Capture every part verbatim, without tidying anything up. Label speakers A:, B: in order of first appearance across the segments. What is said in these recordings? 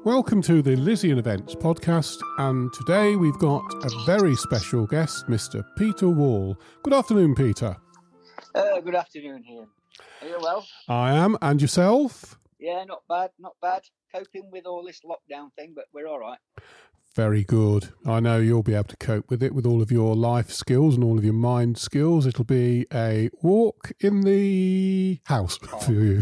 A: Welcome to the Lysian Events podcast, and today we've got a very special guest, Mister Peter Wall. Good afternoon, Peter.
B: Uh, good afternoon, Ian. Are you well?
A: I am, and yourself?
B: Yeah, not bad, not bad. Coping with all this lockdown thing, but we're all right.
A: Very good. I know you'll be able to cope with it with all of your life skills and all of your mind skills. It'll be a walk in the house oh. for you.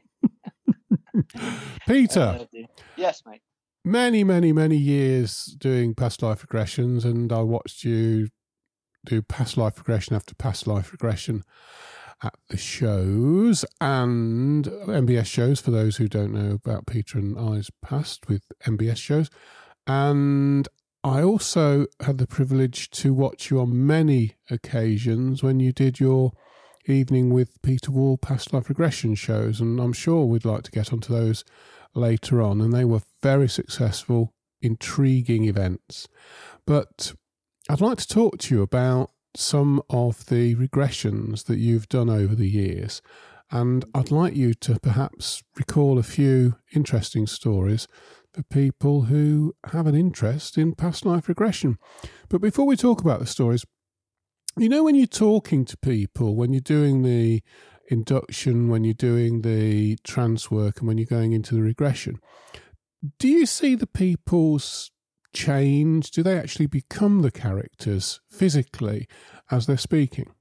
A: Peter.
B: Uh, yes, mate.
A: Many, many, many years doing past life regressions, and I watched you do past life regression after past life regression at the shows and M B S shows, for those who don't know about Peter and I's past with M B S shows. And I also had the privilege to watch you on many occasions when you did your Evening with Peter Wall past life regression shows, and I'm sure we'd like to get onto those later on, and they were very successful, intriguing events. But I'd like to talk to you about some of the regressions that you've done over the years, and I'd like you to perhaps recall a few interesting stories for people who have an interest in past life regression. But before we talk about the stories, you know, when you're talking to people, when you're doing the induction, when you're doing the trance work, and when you're going into the regression, do you see the people's change? Do they actually become the characters physically as they're speaking?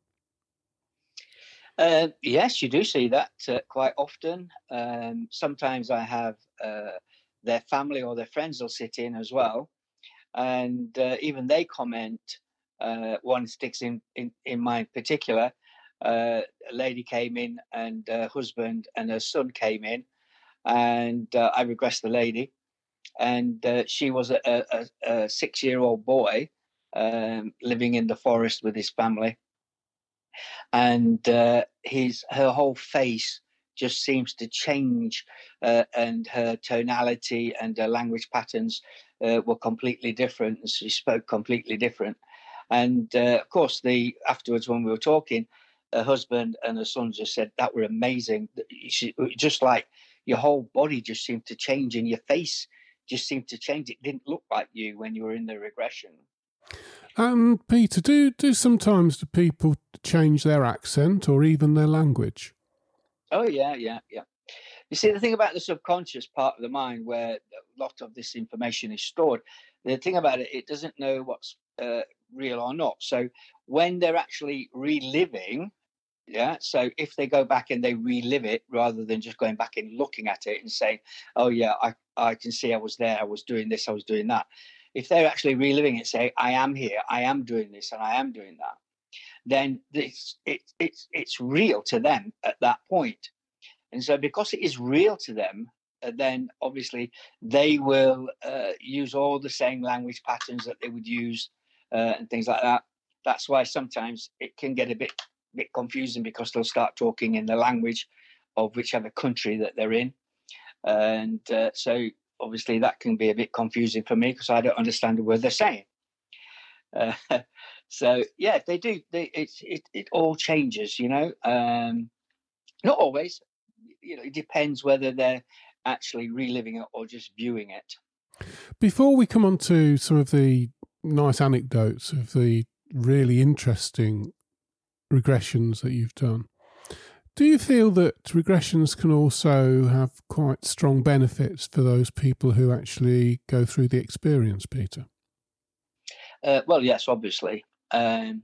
B: Uh, yes, you do see that uh, quite often. Um, sometimes I have uh, their family or their friends will sit in as well, and uh, even they comment. Uh, one sticks in, in, in mind particular. Uh, a lady came in, and her husband and her son came in, and uh, I regressed the lady, and uh, she was a, a, a six-year-old boy um, living in the forest with his family, and uh, his her whole face just seems to change, uh, and her tonality and her language patterns uh, were completely different. She spoke completely different. And uh, of course, the afterwards when we were talking, her husband and her son just said that were amazing. She, just like your whole body just seemed to change, and your face just seemed to change. It didn't look like you when you were in the regression.
A: Um, Peter, do do sometimes do people change their accent or even their language?
B: Oh yeah, yeah, yeah. You see, the thing about the subconscious part of the mind, where a lot of this information is stored, the thing about it, it doesn't know what's uh, real or not. So when they're actually reliving, yeah, so if they go back and they relive it rather than just going back and looking at it and saying, oh yeah, I, I can see I was there, I was doing this, I was doing that. If they're actually reliving it, say, I am here, I am doing this, and I am doing that, then it's, it's, it's, it's real to them at that point. And so because it is real to them, uh, then obviously they will uh, use all the same language patterns that they would use uh, and things like that. That's why sometimes it can get a bit bit confusing, because they'll start talking in the language of whichever country that they're in. And uh, so obviously that can be a bit confusing for me, because I don't understand the word they're saying. Uh, so, yeah, they do. They, it, it, it all changes, you know. Um, not always. You know, it depends whether they're actually reliving it or just viewing it.
A: Before we come on to some of the nice anecdotes of the really interesting regressions that you've done, do you feel that regressions can also have quite strong benefits for those people who actually go through the experience, Peter?
B: Uh, well, yes, obviously. Um,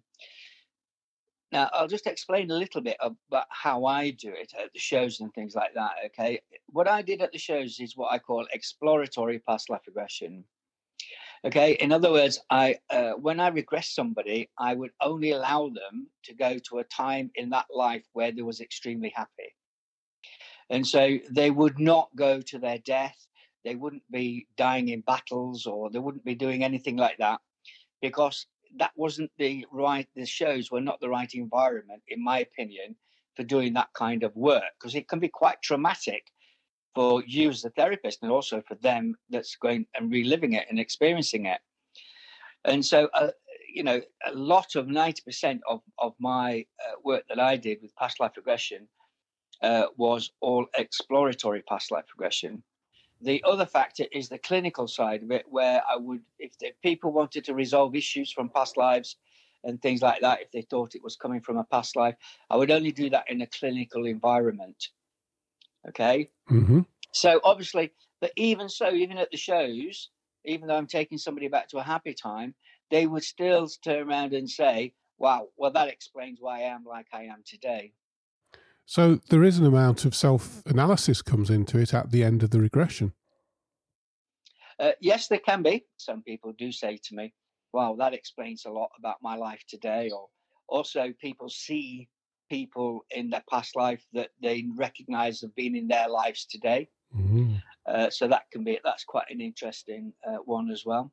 B: Now, I'll just explain a little bit about how I do it at the shows and things like that, okay? What I did at the shows is what I call exploratory past life regression, okay? In other words, I uh, when I regress somebody, I would only allow them to go to a time in that life where they was extremely happy. And so they would not go to their death, they wouldn't be dying in battles, or they wouldn't be doing anything like that, because that wasn't the right, the shows were not the right environment, in my opinion, for doing that kind of work, because it can be quite traumatic for you as the therapist, and also for them that's going and reliving it and experiencing it. And so, uh, you know, a lot of ninety percent of, of my uh, work that I did with past life regression uh, was all exploratory past life regression. The other factor is the clinical side of it, where I would, if the people wanted to resolve issues from past lives and things like that, if they thought it was coming from a past life, I would only do that in a clinical environment. Okay.
A: Mm-hmm.
B: So obviously, but even so, even at the shows, even though I'm taking somebody back to a happy time, they would still turn around and say, wow, well, that explains why I am like I am today.
A: So there is an amount of self-analysis comes into it at the end of the regression.
B: Uh, yes, there can be. Some people do say to me, wow, that explains a lot about my life today. Or also people see people in their past life that they recognize have been in their lives today.
A: Mm-hmm.
B: Uh, so that can be, that's quite an interesting uh, one as well.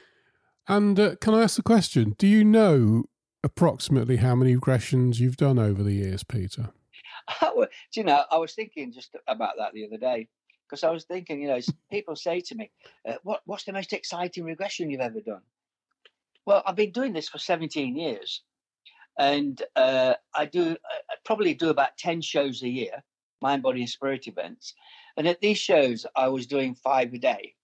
A: And uh, can I ask the question, do you know approximately how many regressions you've done over the years, Peter?
B: Do you know, I was thinking just about that the other day, because I was thinking, you know, people say to me, uh, what, what's the most exciting regression you've ever done? Well, I've been doing this for seventeen years, and uh, I do I probably do about ten shows a year, mind, body, and spirit events. And at these shows, I was doing five a day.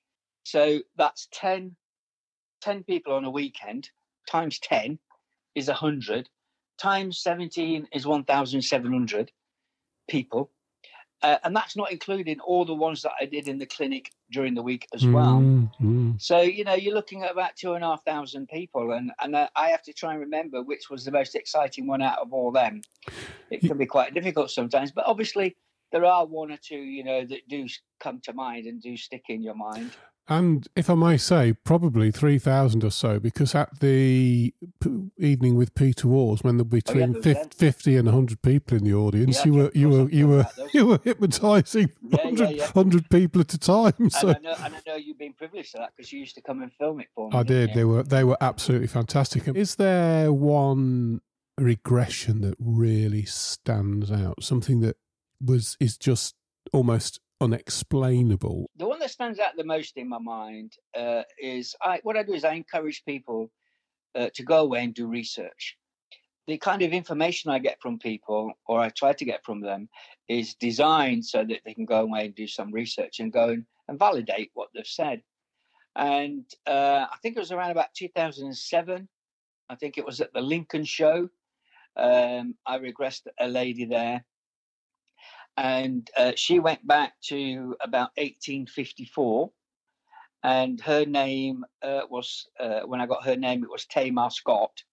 B: So that's ten, ten people on a weekend, times ten is one hundred, times seventeen is one thousand seven hundred people. Uh, and that's not including all the ones that I did in the clinic during the week as well.
A: Mm-hmm.
B: So, you know, you're looking at about two and a half thousand people. And, and uh, I have to try and remember which was the most exciting one out of all them. It can be quite difficult sometimes. But obviously, there are one or two, you know, that do come to mind and do stick in your mind.
A: And if I may say, probably three thousand or so, because at the p- evening with Peter Wars, when there were between
B: oh, yeah,
A: fifty and one hundred people in the audience,
B: yeah,
A: you were you were you were you were hypnotising
B: yeah,
A: one hundred,
B: yeah, yeah.
A: one hundred people at a time. So
B: and, I know, and I know you've been privileged to that because you used to come and film it for me.
A: I did.
B: You?
A: They were they were absolutely fantastic. Is there one regression that really stands out? Something that was is just almost unexplainable?
B: The one that stands out the most in my mind uh, is I, what I do is I encourage people uh, to go away and do research. The kind of information I get from people, or I try to get from them, is designed so that they can go away and do some research and go and, and validate what they've said. And uh, I think it was around about two thousand seven. I think it was at the Lincoln show. Um, I regressed a lady there. And uh, she went back to about eighteen fifty-four, and her name uh, was, uh, when I got her name, it was Tamar Scott.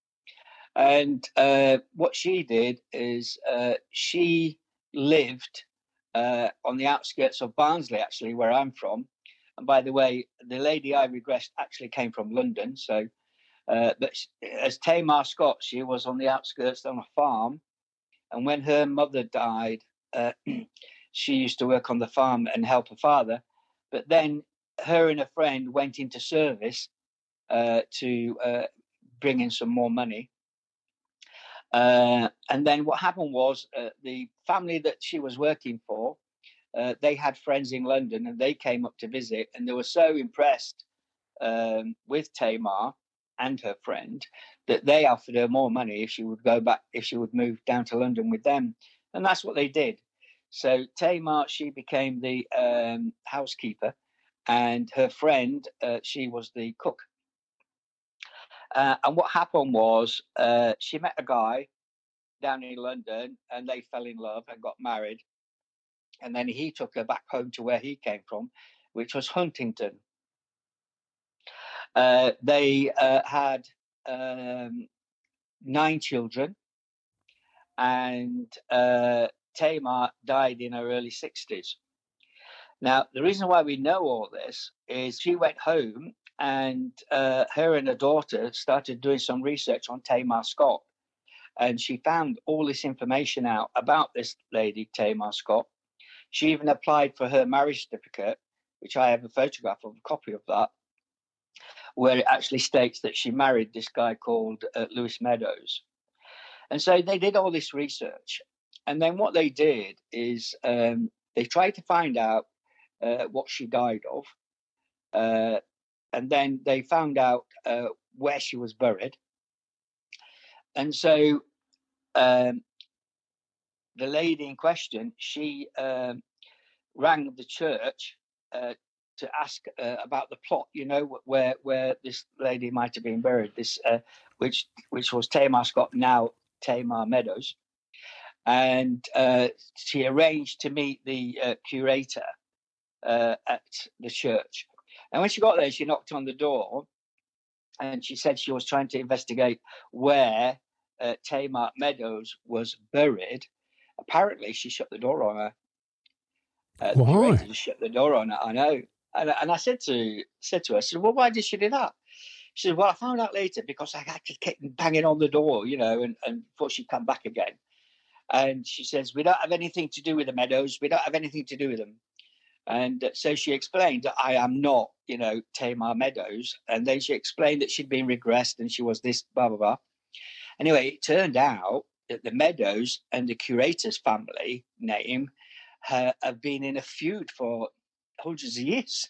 B: And uh, what she did is uh, she lived uh, on the outskirts of Barnsley, actually, where I'm from. And by the way, the lady I regressed actually came from London. So, uh, but as Tamar Scott, she was on the outskirts on a farm. And when her mother died, Uh, she used to work on the farm and help her father, but then her and a friend went into service uh, to uh, bring in some more money. Uh, and then what happened was uh, the family that she was working for, uh, they had friends in London and they came up to visit, and they were so impressed um, with Tamar and her friend that they offered her more money if she would go back, if she would move down to London with them. And that's what they did. So Tamar, she became the um, housekeeper, and her friend, uh, she was the cook. Uh, and what happened was uh, she met a guy down in London, and they fell in love and got married. And then he took her back home to where he came from, which was Huntington. Uh, they uh, had um, nine children, and uh, Tamar died in her early sixties. Now, the reason why we know all this is she went home, and uh, her and her daughter started doing some research on Tamar Scott. And she found all this information out about this lady, Tamar Scott. She even applied for her marriage certificate, which I have a photograph of, a copy of that, where it actually states that she married this guy called uh, Lewis Meadows. And so they did all this research. And then what they did is um, they tried to find out uh, what she died of. Uh, and then they found out uh, where she was buried. And so um, the lady in question, she um, rang the church uh, to ask uh, about the plot, you know, where where this lady might have been buried, this uh, which which was Tamar Scott, now Tamar Meadows. And uh, she arranged to meet the uh, curator uh, at the church. And when she got there, she knocked on the door, and she said she was trying to investigate where uh, Tamar Meadows was buried. Apparently, she shut the door on her. Uh, the
A: Why?
B: curator just shut the door on her. I know. And, and I said to said to her, I said, well, why did she do that? She said, well, I found out later because I had to keep banging on the door, you know, and, and before she'd come back again. And she says, we don't have anything to do with the Meadows. We don't have anything to do with them. And uh, so she explained that I am not, you know, Tamar Meadows. And then she explained that she'd been regressed and she was this, blah, blah, blah. Anyway, it turned out that the Meadows and the curator's family name uh, have been in a feud for hundreds of years.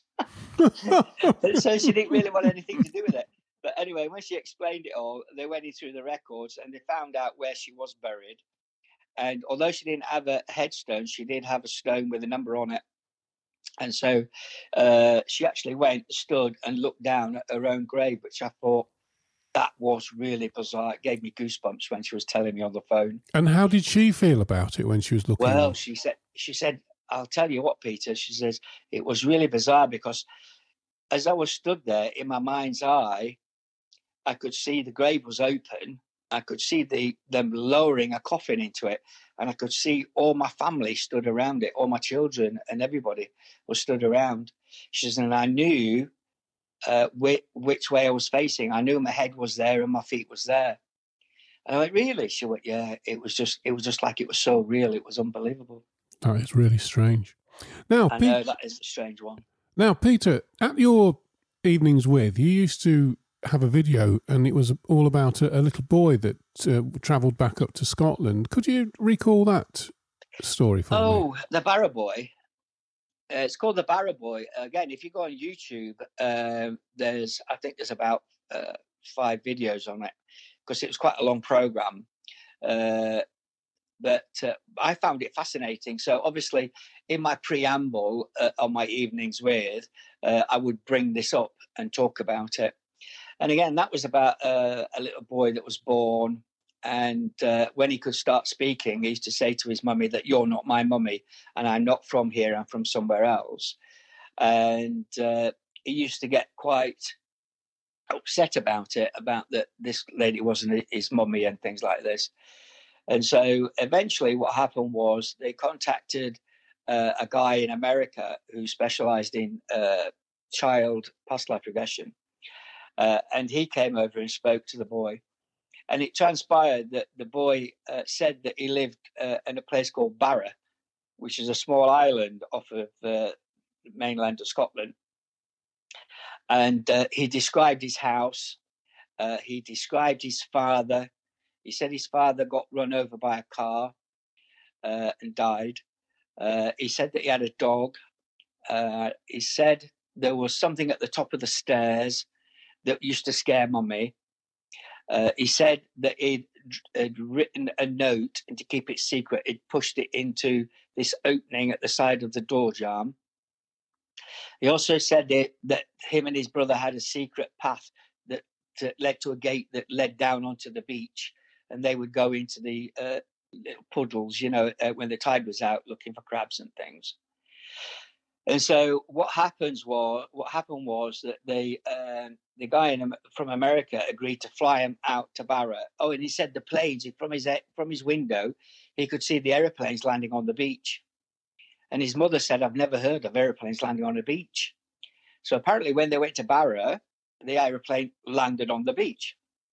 B: So she didn't really want anything to do with it. But anyway, when she explained it all, they went in through the records and they found out where she was buried. And although she didn't have a headstone, she did have a stone with a number on it. And so uh, she actually went, stood and looked down at her own grave, which I thought that was really bizarre. It gave me goosebumps when she was telling me on the phone.
A: And how did she feel about it when she was looking?
B: Well, she said, she said, I'll tell you what, Peter, she says, it was really bizarre because as I was stood there in my mind's eye, I could see the grave was open. I could see the them lowering a coffin into it, and I could see all my family stood around it, all my children and everybody was stood around. She says, and I knew uh, which, which way I was facing. I knew my head was there and my feet was there. And I went, really? She went, yeah. It was just, it was just like it was so real. It was unbelievable.
A: That is really strange. Now,
B: I
A: Pe-
B: know that is a strange one.
A: Now, Peter, at your evenings with, you used to have a video, and it was all about a, a little boy that uh, travelled back up to Scotland. Could you recall that story for
B: oh,
A: me?
B: Oh, the Barra Boy. Uh, it's called the Barra Boy. Again, if you go on YouTube, um, there's I think there's about uh, five videos on it because it was quite a long program. Uh, but uh, I found it fascinating. So obviously, in my preamble uh, on my evenings with, uh, I would bring this up and talk about it. And again, that was about uh, a little boy that was born. And uh, when he could start speaking, he used to say to his mummy that you're not my mummy and I'm not from here, I'm from somewhere else. And uh, he used to get quite upset about it, about that this lady wasn't his mummy and things like this. And so eventually what happened was they contacted uh, a guy in America who specialized in uh, child past life regression. Uh, and he came over and spoke to the boy. And it transpired that the boy uh, said that he lived uh, in a place called Barra, which is a small island off of uh, the mainland of Scotland. And uh, he described his house. Uh, he described his father. He said his father got run over by a car uh, and died. Uh, he said that he had a dog. Uh, he said there was something at the top of the stairs that used to scare Mummy. Uh, he said that he'd, he'd written a note, and to keep it secret, he'd pushed it into this opening at the side of the door jamb. He also said that, that him and his brother had a secret path that to, led to a gate that led down onto the beach, and they would go into the uh, little puddles, you know, uh, when the tide was out, looking for crabs and things. And so what happens was what happened was that they um, the guy in, from America agreed to fly him out to Barra. Oh, and he said the planes from his from his window, he could see the aeroplanes landing on the beach. And his mother said, "I've never heard of aeroplanes landing on a beach." So apparently, when they went to Barra, the aeroplane landed on the beach.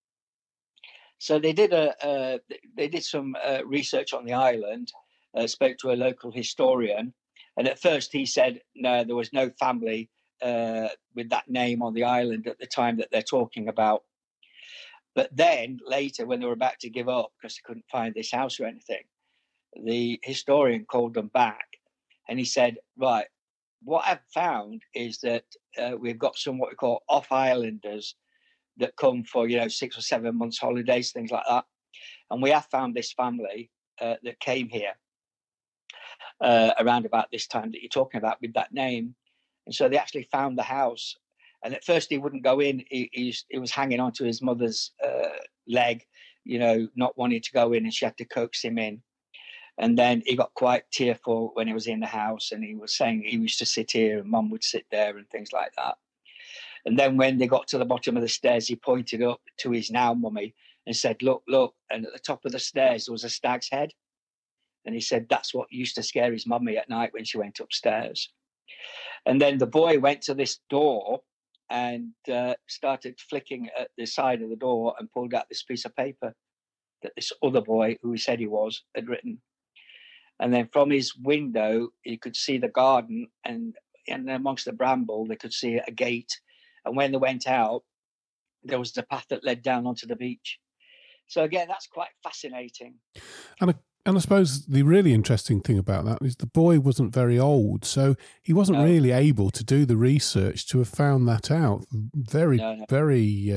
B: So they did a uh, they did some uh, research on the island, uh, spoke to a local historian. And at first he said, no, there was no family uh, with that name on the island at the time that they're talking about. But then later, when they were about to give up because they couldn't find this house or anything, the historian called them back and he said, right, what I've found is that uh, we've got some what we call off-islanders that come for, you know, six or seven months holidays, things like that. And we have found this family uh, that came here. Uh, around about this time that you're talking about with that name. And so they actually found the house. And at first he wouldn't go in. He, he, he was hanging onto his mother's uh, leg, you know, not wanting to go in, and she had to coax him in. And then he got quite tearful when he was in the house, and he was saying he used to sit here and Mum would sit there and things like that. And then when they got to the bottom of the stairs, he pointed up to his now mummy and said, look, look. And at the top of the stairs, there was a stag's head. And he said that's what used to scare his mummy at night when she went upstairs. And then the boy went to this door and uh, started flicking at the side of the door and pulled out this piece of paper that this other boy, who he said he was, had written. And then from his window, he could see the garden, and, and amongst the bramble, they could see a gate. And when they went out, there was the path that led down onto the beach. So again, that's quite fascinating.
A: And I, and I suppose the really interesting thing about that is the boy wasn't very old, so he wasn't no. really able to do the research to have found that out. Very, no, no. very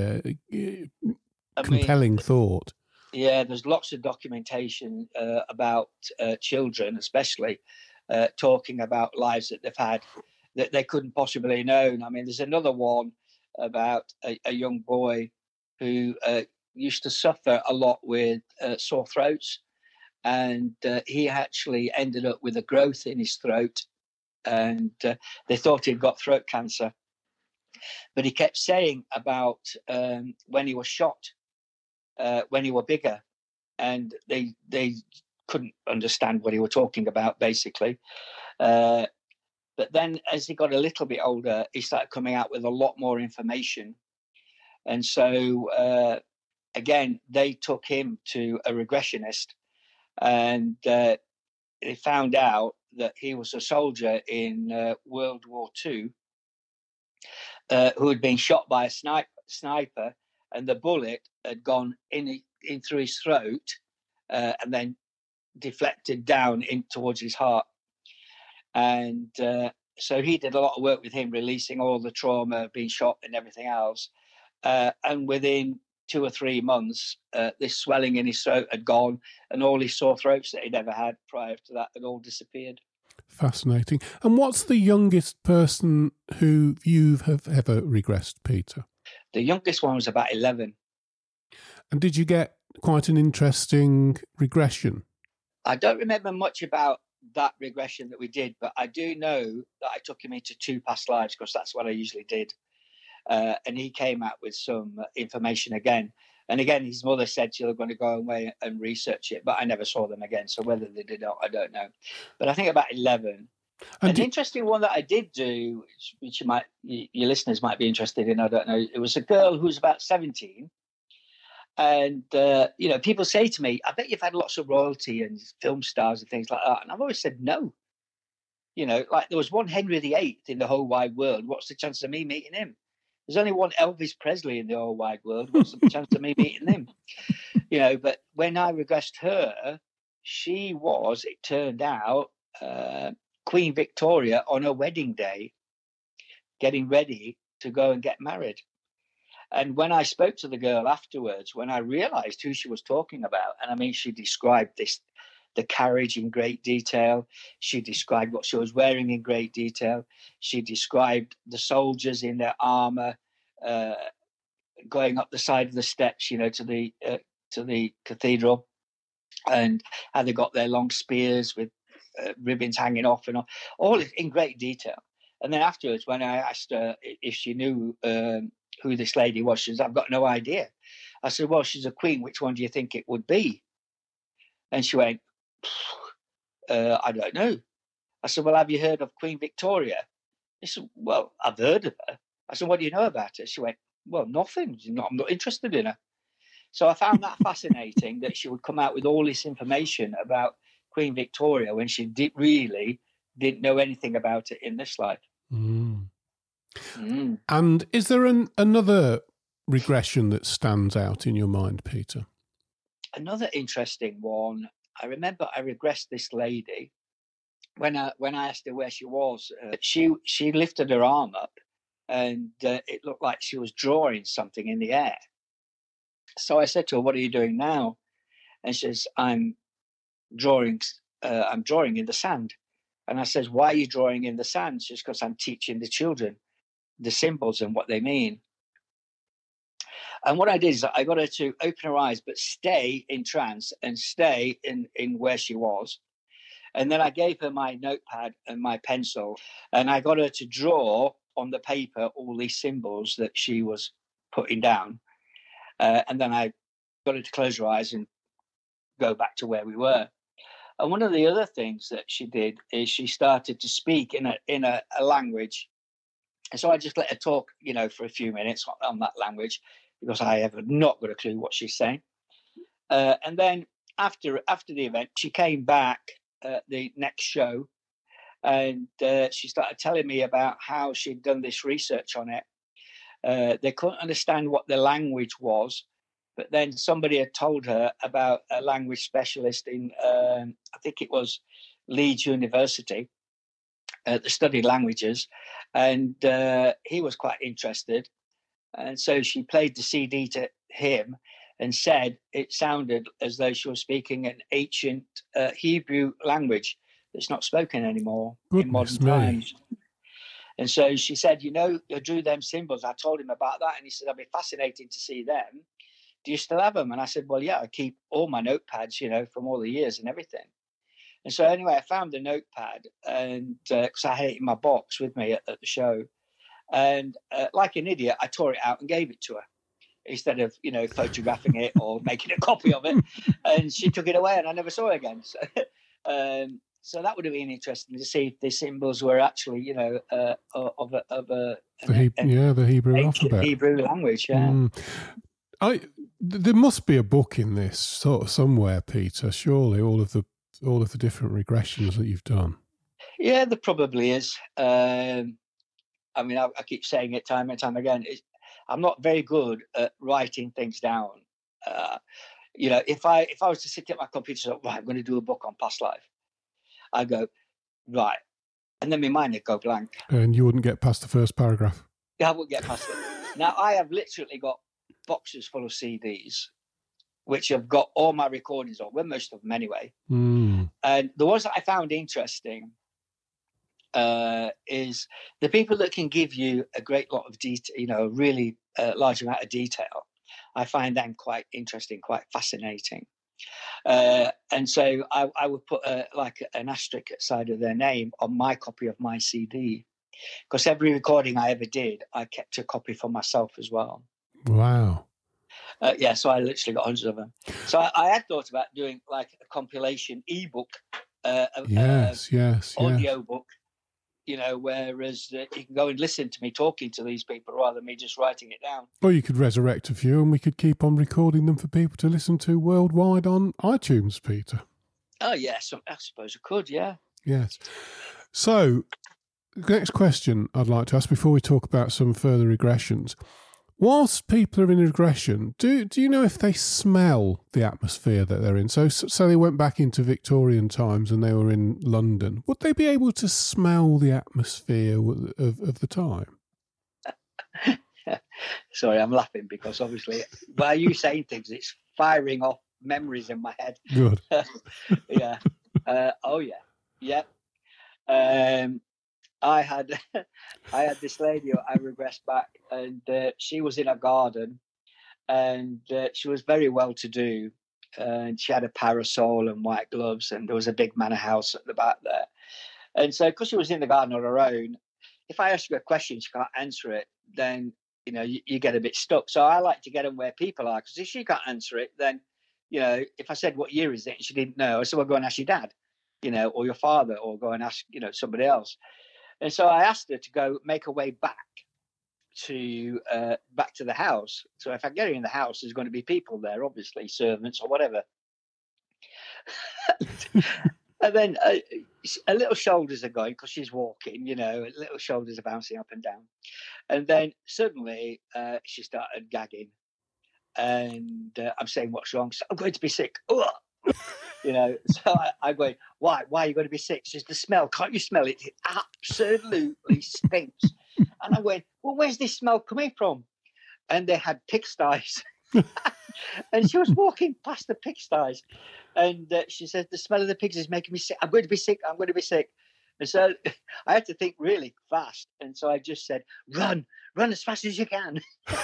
A: uh, compelling mean, thought.
B: Yeah, there's lots of documentation uh, about uh, children, especially, uh, talking about lives that they've had that they couldn't possibly have known. I mean, there's another one about a, a young boy who uh, used to suffer a lot with uh, sore throats, and uh, he actually ended up with a growth in his throat, and uh, they thought he'd got throat cancer. But he kept saying about um, when he was shot, uh, when he was bigger, and they they couldn't understand what he was talking about, basically. Uh, But then as he got a little bit older, he started coming out with a lot more information. And so, uh, again, they took him to a regressionist, and uh, they found out that he was a soldier in uh, World War Two uh, who had been shot by a sniper, sniper and the bullet had gone in, in through his throat uh, and then deflected down in towards his heart. And uh, so he did a lot of work with him, releasing all the trauma of being shot and everything else. Uh, and within two or three months, uh, this swelling in his throat had gone, and all his sore throats that he'd ever had prior to that had all disappeared.
A: Fascinating. And what's the youngest person who you have ever regressed, Peter?
B: The youngest one was about eleven.
A: And did you get quite an interesting regression?
B: I don't remember much about that regression that we did, but I do know that I took him into two past lives, because that's what I usually did. Uh, and he came out with some information again. And again, his mother said she was going to go away and research it, but I never saw them again. So whether they did or not, I don't know. But I think about eleven. And An do- interesting one that I did do, which, which you might, you, your listeners might be interested in, I don't know. It was a girl who was about seventeen. And, uh, you know, people say to me, I bet you've had lots of royalty and film stars and things like that. And I've always said no. You know, like there was one Henry the Eighth in the whole wide world. What's the chance of me meeting him? There's only one Elvis Presley in the whole wide world. What's the chance of me meeting him? You know, but when I regressed her, she was, it turned out, uh, Queen Victoria on her wedding day, getting ready to go and get married. And when I spoke to the girl afterwards, when I realized who she was talking about, and I mean, she described this, the carriage in great detail. She described what she was wearing in great detail. She described the soldiers in their armor uh, going up the side of the steps, you know, to the uh, to the cathedral, and how they got their long spears with uh, ribbons hanging off and all, all in great detail. And then afterwards, when I asked her if she knew um, who this lady was, she said, I've got no idea. I said, well, she's a queen. Which one do you think it would be? And she went, uh, I don't know. I said, well, have you heard of Queen Victoria? She said, well, I've heard of her. I said, what do you know about her? She went, well, nothing. I'm not interested in her. So I found that fascinating, that she would come out with all this information about Queen Victoria when she did really didn't know anything about it in this life.
A: Mm.
B: Mm.
A: And is there an, another regression that stands out in your mind, Peter?
B: Another interesting one. I remember I regressed this lady when I when I asked her where she was. Uh, she she lifted her arm up, and uh, it looked like she was drawing something in the air. So I said to her, "What are you doing now?" And she says, "I'm drawing. Uh, I'm drawing in the sand." And I says, why are you drawing in the sand? Just because I'm teaching the children the symbols and what they mean. And what I did is I got her to open her eyes, but stay in trance and stay in, in where she was. And then I gave her my notepad and my pencil, and I got her to draw on the paper all these symbols that she was putting down. Uh, and then I got her to close her eyes and go back to where we were. And one of the other things that she did is she started to speak in a in a, a language. And so I just let her talk, you know, for a few minutes on that language, because I have not got a clue what she's saying. Uh, and then after after the event, she came back at the next show, and uh, she started telling me about how she'd done this research on it. Uh, they couldn't understand what the language was, but then somebody had told her about a language specialist in, um, I think it was Leeds University, uh, that studied languages, and uh, he was quite interested. And so she played the C D to him and said it sounded as though she was speaking an ancient uh, Hebrew language that's not spoken anymore
A: Goodness
B: in modern
A: me.
B: times. And so she said, you know, I drew them symbols. I told him about that. And he said, it'd be fascinating to see them. Do you still have them? And I said, well, yeah, I keep all my notepads, you know, from all the years and everything. And so anyway, I found the notepad, and because uh, I had it in my box with me at, at the show. And uh, like an idiot, I tore it out and gave it to her instead of, you know, photographing it or making a copy of it. And she took it away, and I never saw it again. So, um, so that would have been interesting to see if the symbols were actually, you know, uh, of a, of a
A: the he-
B: an,
A: yeah, the Hebrew alphabet,
B: Hebrew language. Yeah.
A: Mm. I th- there must be a book in this sort of somewhere, Peter. Surely, all of the all of the different regressions that you've done.
B: Yeah, there probably is. Um, I mean, I, I keep saying it time and time again. It's, I'm not very good at writing things down. Uh, you know, if I if I was to sit at my computer, and say, right, I'm going to do a book on past life, I go, right, and then my mind would go blank,
A: and you wouldn't get past the first paragraph.
B: Yeah, I wouldn't get past it. Now I have literally got boxes full of C Ds, which have got all my recordings on, well, most of them anyway.
A: Mm.
B: And the ones that I found interesting uh, is the people that can give you a great lot of detail, you know, a really uh, large amount of detail. I find them quite interesting, quite fascinating. Uh, and so I, I would put a, like an asterisk side of their name on my copy of my C D, because every recording I ever did, I kept a copy for myself as well.
A: Wow.
B: Uh, yeah, so I literally got hundreds of them. So I, I had thought about doing like a compilation ebook, uh,
A: yes,
B: uh,
A: yes,
B: audio
A: yes.
B: book, you know, whereas uh, you can go and listen to me talking to these people rather than me just writing it down.
A: Or you could resurrect a few and we could keep on recording them for people to listen to worldwide on iTunes, Peter.
B: Oh, yes, I suppose I could, yeah.
A: Yes. So, the next question I'd like to ask before we talk about some further regressions. Whilst people are in regression, do do you know if they smell the atmosphere that they're in? So, so they went back into Victorian times and they were in London. Would they be able to smell the atmosphere of, of the time?
B: Sorry, I'm laughing because obviously by you saying things, it's firing off memories in my head.
A: Good.
B: yeah. Uh, oh, yeah. Yeah. Um, I had I had this lady, I regressed back, and uh, she was in a garden, and uh, she was very well to do, and she had a parasol and white gloves, and there was a big manor house at the back there. And so because she was in the garden on her own, if I ask her a question, she can't answer it, then, you know, you, you get a bit stuck. So I like to get them where people are, because if she can't answer it, then, you know, if I said, what year is it? And she didn't know, I said, well, go and ask your dad, you know, or your father, or go and ask, you know, somebody else. And so I asked her to go make her way back to uh, back to the house. So if I get her in the house, there's going to be people there, obviously, servants or whatever. And then uh, her little shoulders are going because she's walking, you know, her little shoulders are bouncing up and down. And then suddenly uh, she started gagging. And uh, I'm saying, what's wrong? So, I'm going to be sick. Ugh. You know, so I, I'm going, why? Why are you going to be sick? She says, the smell. Can't you smell it? It absolutely stinks. And I'm going, well, where's this smell coming from? And they had pigsties. And she was walking past the pigsties. And uh, she said, the smell of the pigs is making me sick. I'm going to be sick. I'm going to be sick. And so I had to think really fast. And so I just said, run, run as fast as you can.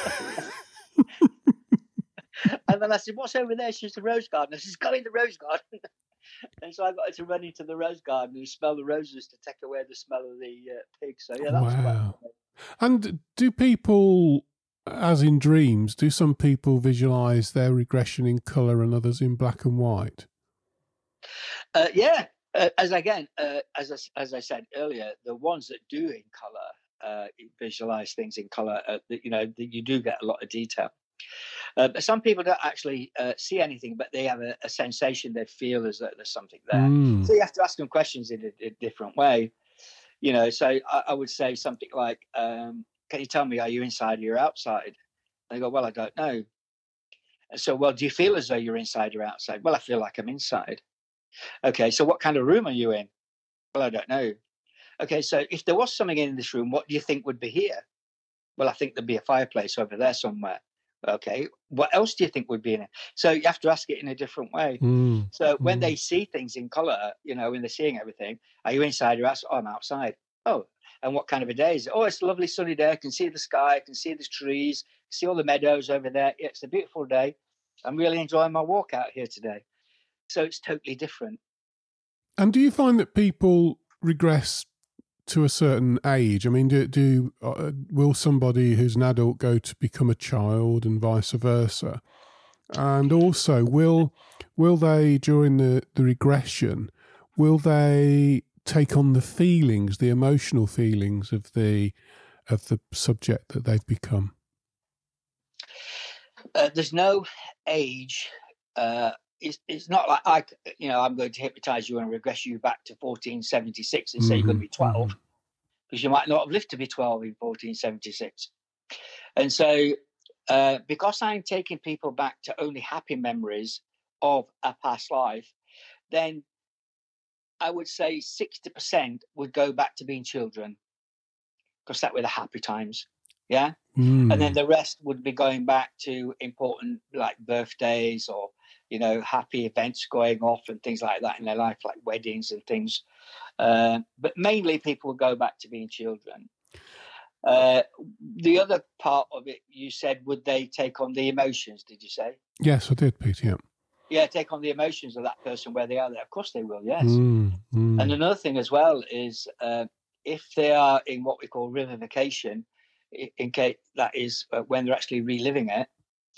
B: And then I said, what's over there? She said, the rose garden. I said, go in the rose garden. And so I got her to run into the rose garden and smell the roses to take away the smell of the uh, pig. So, yeah, that was
A: wow.
B: quite
A: And do people, as in dreams, do some people visualise their regression in colour and others in black and white?
B: Uh, yeah. Uh, as again, uh, as I, as I said earlier, the ones that do in colour, uh, visualise things in colour, uh, you know, you do get a lot of detail. Uh, but some people don't actually uh, see anything, but they have a, a sensation. They feel as though there's something there. Mm. So you have to ask them questions in a, a different way. You know, so I, I would say something like, um, can you tell me, are you inside or you're outside? They go, well, I don't know. And so, well, do you feel as though you're inside or outside? Well, I feel like I'm inside. Okay, so what kind of room are you in? Well, I don't know. Okay, so if there was something in this room, what do you think would be here? Well, I think there'd be a fireplace over there somewhere. Okay, what else do you think would be in it? So you have to ask it in a different way. Mm. So when mm. they see things in colour, you know, when they're seeing everything, are you inside or outside? Oh, I'm outside. Oh, and what kind of a day is it? Oh, it's a lovely sunny day. I can see the sky. I can see the trees. See all the meadows over there. Yeah, it's a beautiful day. I'm really enjoying my walk out here today. So it's totally different.
A: And do you find that people regress to a certain age? I mean, do, do uh, will somebody who's an adult go to become a child and vice versa? And also, will will they, during the, the regression, will they take on the feelings, the emotional feelings of the of the subject that they've become?
B: Uh, there's no age. Uh, it's, it's not like I, you know, I'm going to hypnotise you and regress you back to fourteen seventy-six and say mm-hmm. you're going to be twelve. Mm-hmm. Because you might not have lived to be twelve in fourteen seventy-six. And so uh, because I'm taking people back to only happy memories of a past life, then I would say sixty percent would go back to being children, because that were the happy times. Yeah. Mm. And then the rest would be going back to important, like birthdays or, you know, happy events going off and things like that in their life, like weddings and things. Uh, but mainly people will go back to being children. Uh, the other part of it, you said, would they take on the emotions, did you say?
A: Yes, I did, Peter, yeah.
B: Yeah, take on the emotions of that person where they are there. Of course they will, yes. Mm, mm. And another thing as well is uh, if they are in what we call revivification, in case that is uh, when they're actually reliving it,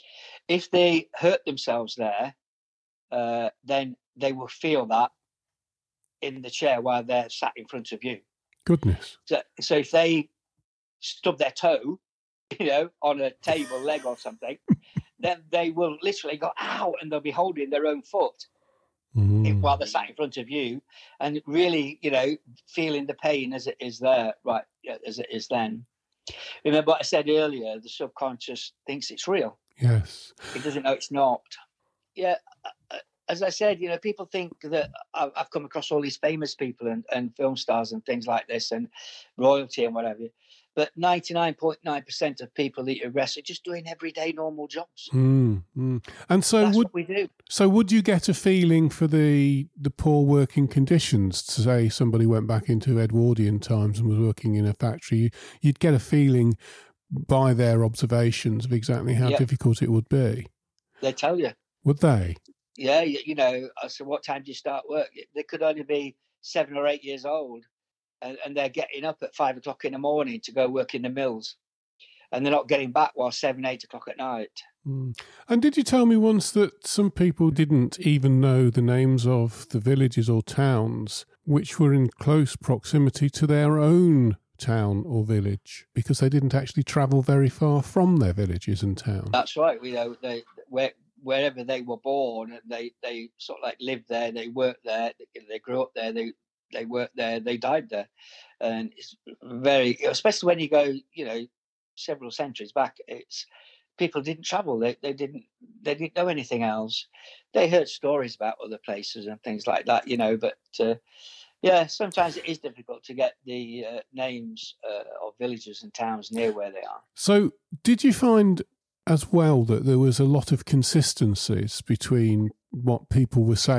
B: if they hurt themselves there, uh, then they will feel that in the chair while they're sat in front of you.
A: Goodness.
B: So, so if they stub their toe, you know, on a table leg or something, then they will literally go, ow, and they'll be holding their own foot mm. while they're sat in front of you and really, you know, feeling the pain as it is there, right, as it is then. Remember what I said earlier, the subconscious thinks it's real.
A: Yes.
B: It doesn't know it's not. Yeah, as I said, you know, people think that I've come across all these famous people and, and film stars and things like this and royalty and whatever. But ninety-nine point nine percent of people that you arrest are just doing everyday normal jobs.
A: Mm, mm. And so
B: That's
A: would
B: what we do.
A: So would you get a feeling for the the poor working conditions? To say somebody went back into Edwardian times and was working in a factory, you'd get a feeling by their observations of exactly how yep. difficult it would be.
B: They tell you.
A: Would they?
B: Yeah, you know, I said, what time do you start work? They could only be seven or eight years old. And, and they're getting up at five o'clock in the morning to go work in the mills, and they're not getting back while seven, eight o'clock at night.
A: Mm. And did you tell me once that some people didn't even know the names of the villages or towns which were in close proximity to their own town or village because they didn't actually travel very far from their villages and towns?
B: That's right. You know, they where, wherever they were born, they they sort of like lived there, they worked there, they, they grew up there, they. They worked there, they died there. And it's very, especially when you go, you know, several centuries back, it's people didn't travel. They they didn't they didn't know anything else. They heard stories about other places and things like that, you know, but uh, yeah, sometimes it is difficult to get the uh, names uh, of villages and towns near where they are.
A: So did you find as well that there was a lot of consistencies between what people were saying? If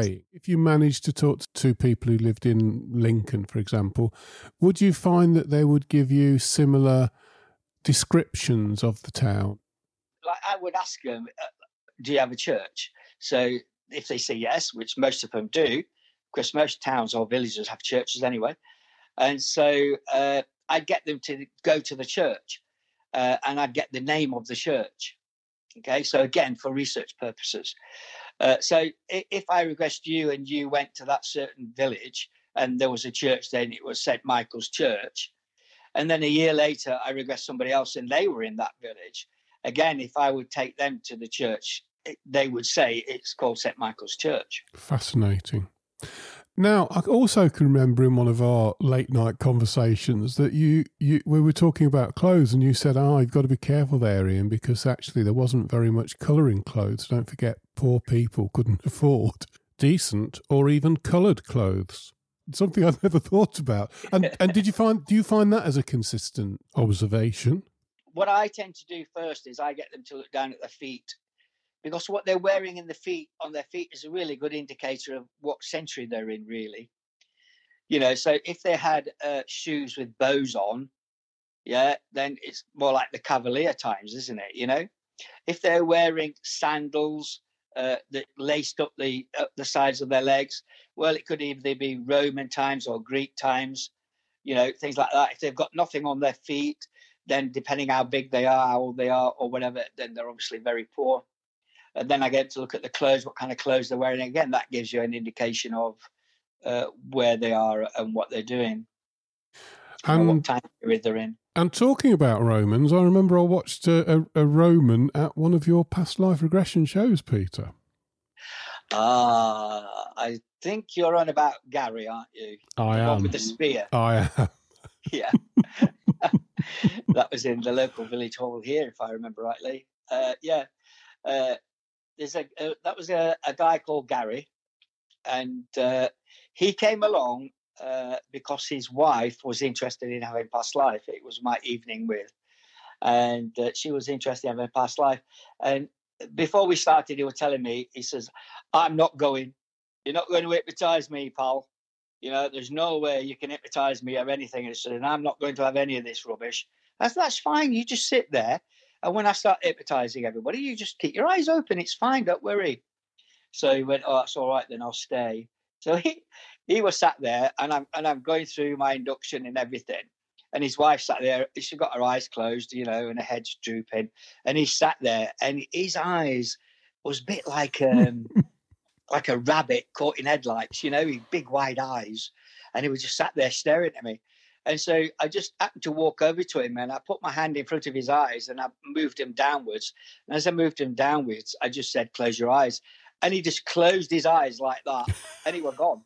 A: if you managed to talk to two people who lived in Lincoln, for example, would you find that they would give you similar descriptions of the town?
B: Like I would ask them, uh, do you have a church? So if they say yes, which most of them do, because most towns or villages have churches anyway. And so uh, I'd get them to go to the church uh, and I'd get the name of the church. Okay, so again, for research purposes. Uh, so if I regressed you and you went to that certain village and there was a church, then it was Saint Michael's Church. And then a year later, I regressed somebody else and they were in that village. Again, if I would take them to the church, it, they would say it's called Saint Michael's Church.
A: Fascinating. Now, I also can remember in one of our late night conversations that you, you we were talking about clothes and you said, oh, you've got to be careful there, Ian, because actually there wasn't very much colour in clothes. Don't forget, poor people couldn't afford decent or even coloured clothes. Something I've never thought about. And and did you find do you find that as a consistent observation?
B: What I tend to do first is I get them to look down at their feet, because what they're wearing in the feet on their feet is a really good indicator of what century they're in, really. You know, so if they had uh, shoes with bows on, yeah, then it's more like the Cavalier times, isn't it? You know, if they're wearing sandals uh, that laced up the up the sides of their legs, well, it could either be Roman times or Greek times, you know, things like that. If they've got nothing on their feet, then depending how big they are, how old they are, or whatever, then they're obviously very poor. And then I get to look at the clothes, what kind of clothes they're wearing. Again, that gives you an indication of uh, where they are and what they're doing, and, and what time period they're in.
A: And talking about Romans, I remember I watched a, a, a Roman at one of your past life regression shows, Peter.
B: Ah, uh, I think you're on about Gary, aren't you?
A: I
B: the
A: am.
B: One with the spear.
A: I am.
B: Yeah. That was in the local village hall here, if I remember rightly. Uh, yeah. Uh, there's a uh, that was a, a guy called Gary, and uh, he came along uh, because his wife was interested in having past life. It was my evening with, and uh, she was interested in having past life. And before we started, he was telling me, he says, "I'm not going. You're not going to hypnotize me, pal. You know, there's no way you can hypnotize me or anything." And he said, "And I'm not going to have any of this rubbish." I said, "That's fine. You just sit there. And when I start hypnotizing everybody, you just keep your eyes open. It's fine. Don't worry." So he went, "Oh, that's all right. Then I'll stay." So he, he was sat there, and I'm and I'm going through my induction and everything. And his wife sat there. She got her eyes closed, you know, and her head's drooping. And he sat there, and his eyes was a bit like um, like a rabbit caught in headlights, you know, with big wide eyes. And he was just sat there staring at me. And so I just happened to walk over to him, and I put my hand in front of his eyes and I moved him downwards. And as I moved him downwards, I just said, "Close your eyes." And he just closed his eyes like that, and he was gone.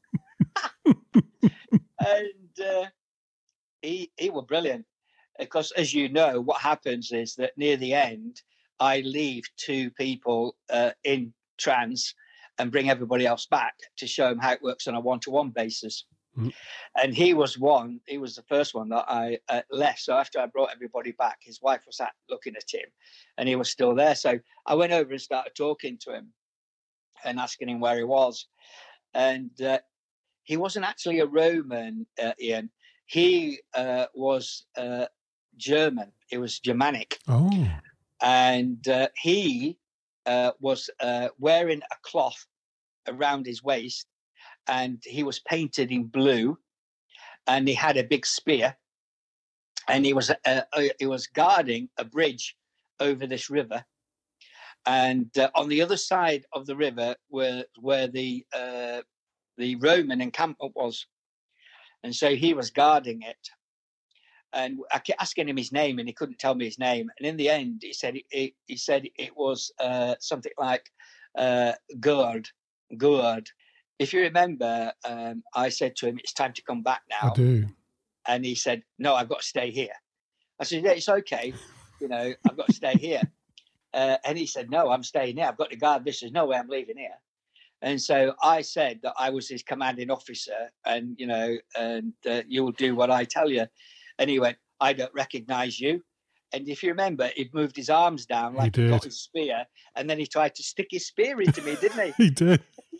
B: And uh, he he was brilliant, because as you know, what happens is that near the end, I leave two people uh, in trance and bring everybody else back to show them how it works on a one-to-one basis. Mm-hmm. And he was one, he was the first one that I uh, left. So after I brought everybody back, his wife was sat looking at him and he was still there. So I went over and started talking to him and asking him where he was. And uh, he wasn't actually a Roman, uh, Ian. He uh, was uh, German. He was Germanic.
A: Oh.
B: And uh, he uh, was uh, wearing a cloth around his waist, and he was painted in blue, and he had a big spear, and he was uh, uh, he was guarding a bridge over this river, and uh, on the other side of the river were where the uh, the Roman encampment was, and so he was guarding it. And I kept asking him his name, and he couldn't tell me his name. And in the end, he said he, he said it was uh, something like uh, Gerd, Gerd. If you remember, um, I said to him, "It's time to come back now."
A: I do.
B: And he said, "No, I've got to stay here." I said, "Yeah, it's okay. You know, I've got to stay here." Uh, and he said, "No, I'm staying here. I've got to guard this. There's no way I'm leaving here." And so I said that I was his commanding officer, and, you know, and uh, you'll do what I tell you. And he went, "I don't recognize you." And if you remember, he moved his arms down like he, he got his spear, and then he tried to stick his spear into me, didn't he?
A: He did.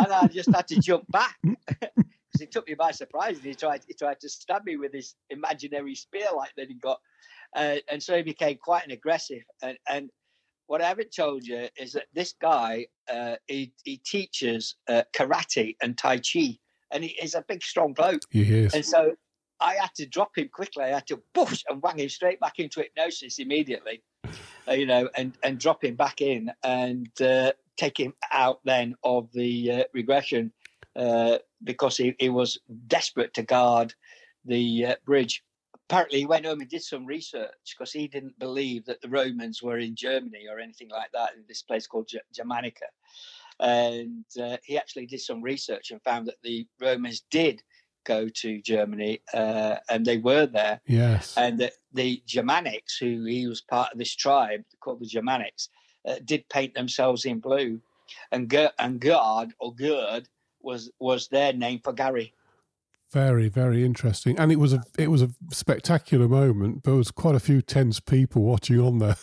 B: and I just had to jump back because it took me by surprise. And he tried he tried to stab me with his imaginary spear like that he got, uh, and so he became quite an aggressive. And, and what I haven't told you is that this guy uh, he he teaches uh, karate and tai chi, and he is a big, strong bloke.
A: He is.
B: And so I had to drop him quickly. I had to push and wang him straight back into hypnosis immediately, uh, you know, and, and drop him back in and uh, take him out then of the uh, regression uh, because he, he was desperate to guard the uh, bridge. Apparently, he went home and did some research because he didn't believe that the Romans were in Germany or anything like that, in this place called G- Germanica. And uh, he actually did some research and found that the Romans did go to Germany, uh, and they were there.
A: Yes.
B: And the, the Germanics, who he was part of this tribe called the Germanics, uh, did paint themselves in blue, and Ger- and Gerd or Gerd was was their name for Gary.
A: Very, very interesting, and it was a it was a spectacular moment. There was quite a few tense people watching on there.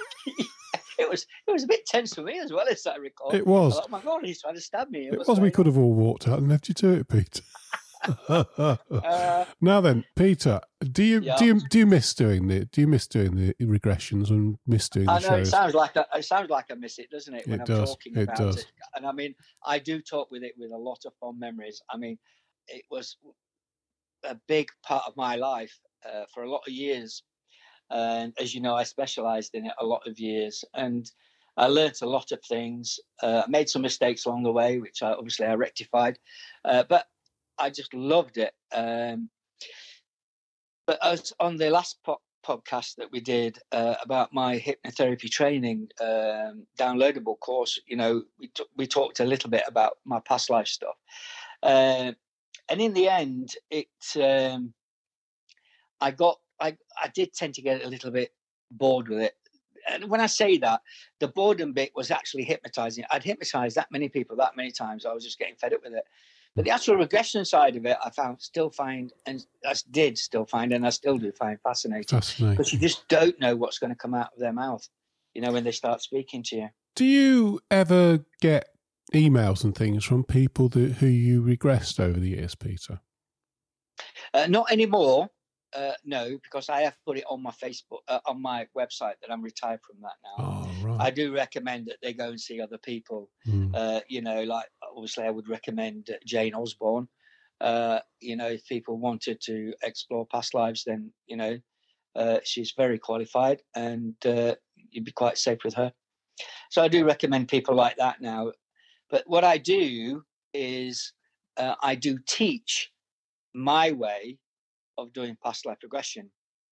B: It was it was a bit tense for me as well, as I recall.
A: It was.
B: I thought, oh my God, he's trying to stab me.
A: It, it was. was we could have all walked out and left you to it, Peter.
B: uh,
A: now then, Peter, do you
B: yeah.
A: do you do you miss doing the do you miss doing the regressions and miss doing the
B: I know
A: shows?
B: it sounds like a, it sounds like I miss it, doesn't it? When
A: it
B: I'm
A: does.
B: talking
A: It
B: about
A: does.
B: it, and I mean, I do talk with it with a lot of fond memories. I mean, it was a big part of my life uh, for a lot of years, and as you know, I specialised in it a lot of years, and I learnt a lot of things. Uh, I made some mistakes along the way, which I obviously I rectified, uh, but I just loved it. Um, but as on the last po- podcast that we did uh, about my hypnotherapy training um, downloadable course, you know, we t- we talked a little bit about my past life stuff, uh, and in the end, it um, I got I I did tend to get a little bit bored with it. And when I say that, the boredom bit was actually hypnotizing. I'd hypnotized that many people that many times. I was just getting fed up with it. But the actual regression side of it, I found, still find, and I did still find, and I still do find fascinating.
A: Fascinating.
B: Because you just don't know what's going to come out of their mouth, you know, when they start speaking to you.
A: Do you ever get emails and things from people that, who you regressed over the years, Peter?
B: Uh, not anymore. Uh, no, because I have put it on my Facebook, uh, on my website that I'm retired from that now.
A: Oh, right.
B: I do recommend that they go and see other people. Mm. Uh, you know, like obviously I would recommend Jane Osborne. Uh, you know, if people wanted to explore past lives, then, you know, uh, she's very qualified and uh, you'd be quite safe with her. So I do recommend people like that now. But what I do is uh, I do teach my way of doing past life regression.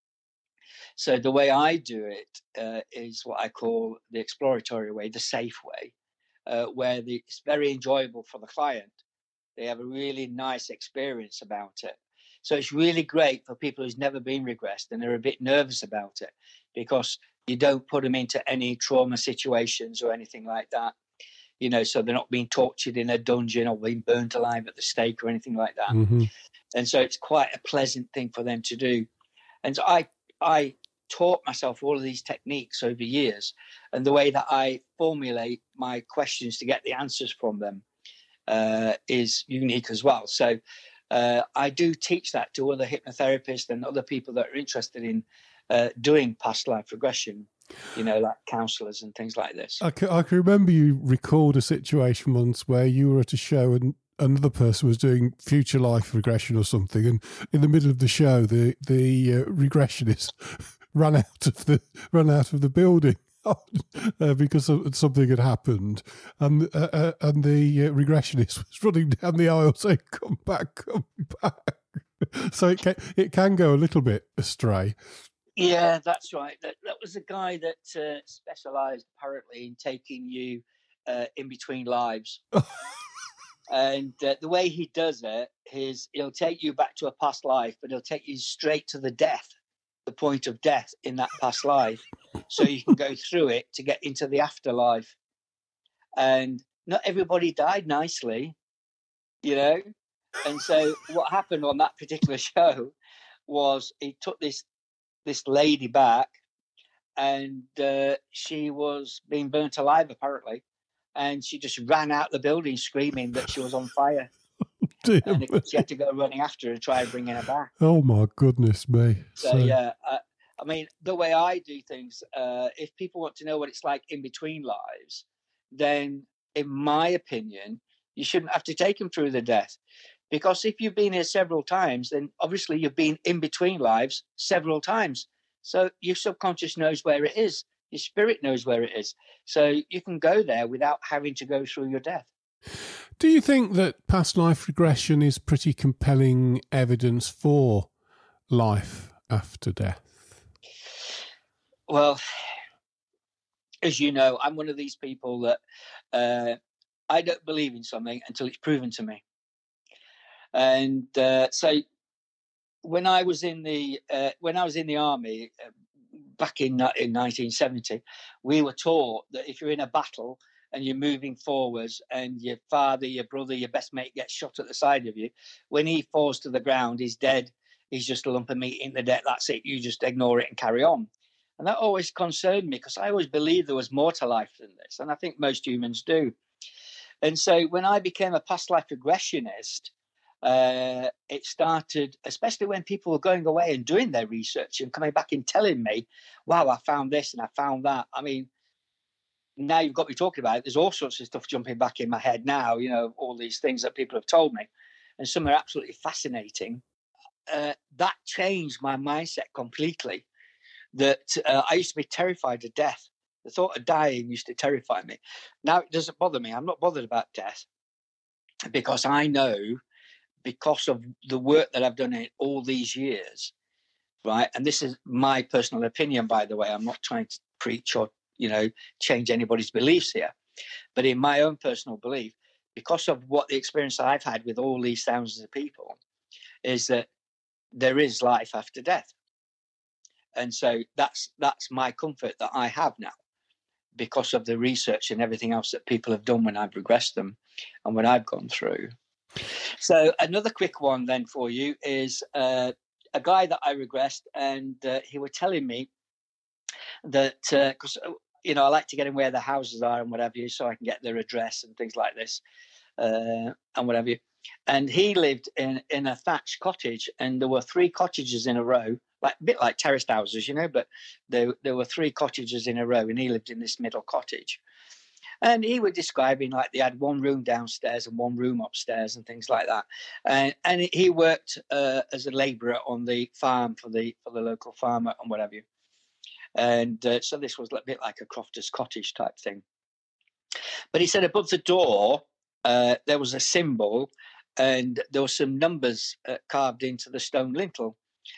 B: So the way I do it uh, is what I call the exploratory way, the safe way, uh, where the, it's very enjoyable for the client. They have a really nice experience about it. So it's really great for people who's never been regressed and they're a bit nervous about it because you don't put them into any trauma situations or anything like that. You know, so they're not being tortured in a dungeon or being burnt alive at the stake or anything like that.
A: Mm-hmm.
B: And so it's quite a pleasant thing for them to do. And so I I taught myself all of these techniques over years, and the way that I formulate my questions to get the answers from them uh, is unique as well. So uh, I do teach that to other hypnotherapists and other people that are interested in uh, doing past life regression, you know, like counsellors and things like this.
A: I can, I can remember you recalled a situation once where you were at a show and another person was doing future life regression or something, and in the middle of the show, the the uh, regressionist ran out of the ran out of the building uh, because something had happened, and uh, uh, and the uh, regressionist was running down the aisle saying, "Come back, come back." So it can, it can go a little bit astray.
B: Yeah, that's right. That that was a guy that uh, specialised apparently in taking you uh, in between lives. And uh, the way he does it is he'll take you back to a past life, but he'll take you straight to the death, the point of death in that past life, so you can go through it to get into the afterlife. And not everybody died nicely, you know. And so what happened on that particular show was he took this this lady back, and uh, she was being burnt alive apparently. and she just ran out the building screaming that she was on fire.
A: Dear
B: And
A: me.
B: she had to go running after her and try and bring her back.
A: Oh my goodness me.
B: So, so yeah, uh, I mean, the way I do things, uh, if people want to know what it's like in between lives, then in my opinion, you shouldn't have to take them through the death. Because if you've been here several times, then obviously you've been in between lives several times. So your subconscious knows where it is. Your spirit knows where it is. So you can go there without having to go through your death.
A: Do you think that past life regression is pretty compelling evidence for life after death?
B: Well, as you know, I'm one of these people that uh, I don't believe in something until it's proven to me. And uh, so when I was in the uh, when I was in the army uh, back in in nineteen seventy, we were taught that if you're in a battle and you're moving forwards and your father, your brother, your best mate gets shot at the side of you, when he falls to the ground, he's dead. He's just a lump of meat in the deck. That's it. You just ignore it and carry on. And that always concerned me because I always believed there was more to life than this. And I think most humans do. And so when I became a past life regressionist, uh, it started, especially when people were going away and doing their research and coming back and telling me, wow, I found this and I found that. I mean, now you've got me talking about it. There's all sorts of stuff jumping back in my head now, you know, all these things that people have told me. And some are absolutely fascinating. Uh, that changed my mindset completely. That uh, I used to be terrified of death. The thought of dying used to terrify me. Now it doesn't bother me. I'm not bothered about death because I know, because of the work that I've done in all these years, right? And this is my personal opinion, by the way. I'm not trying to preach or, you know, change anybody's beliefs here. But in my own personal belief, because of what the experience I've had with all these thousands of people, is that there is life after death. And so that's that's my comfort that I have now because of the research and everything else that people have done when I've regressed them and when I've gone through. So another quick one then for you is uh, a guy that I regressed, and uh, he was telling me that, because, uh, you know, I like to get in where the houses are and whatever, so I can get their address and things like this uh, and whatever. And he lived in, in a thatched cottage, and there were three cottages in a row, like a bit like terraced houses, you know, but there, there were three cottages in a row, and he lived in this middle cottage. And he was describing like they had one room downstairs and one room upstairs and things like that. And and he worked uh, as a labourer on the farm for the for the local farmer and whatever. And uh, so this was a bit like a crofter's cottage type thing. But he said above the door uh, there was a symbol, and there were some numbers uh, carved into the stone lintel.